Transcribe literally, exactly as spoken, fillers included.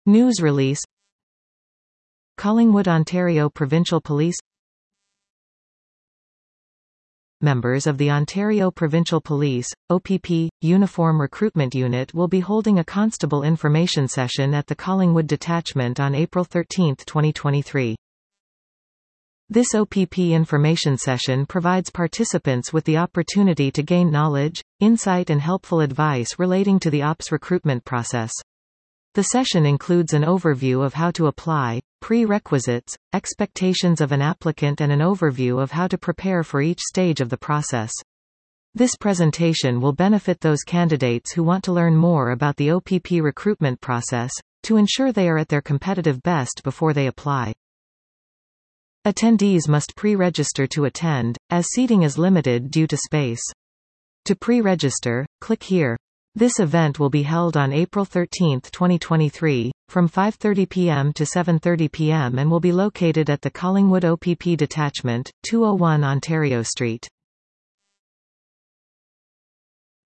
News release. Collingwood, Ontario Provincial Police. Members of the Ontario Provincial Police, O P P, Uniform Recruitment Unit will be holding a constable information session at the Collingwood Detachment on April thirteenth twenty twenty-three. This O P P information session provides participants with the opportunity to gain knowledge, insight and helpful advice relating to the O P S recruitment process. The session includes an overview of how to apply, prerequisites, expectations of an applicant and an overview of how to prepare for each stage of the process. This presentation will benefit those candidates who want to learn more about the O P P recruitment process, to ensure they are at their competitive best before they apply. Attendees must pre-register to attend, as seating is limited due to space. To pre-register, click here. This event will be held on April thirteenth twenty twenty-three, from five thirty p m to seven thirty p m and will be located at the Collingwood O P P Detachment, two oh one Ontario Street.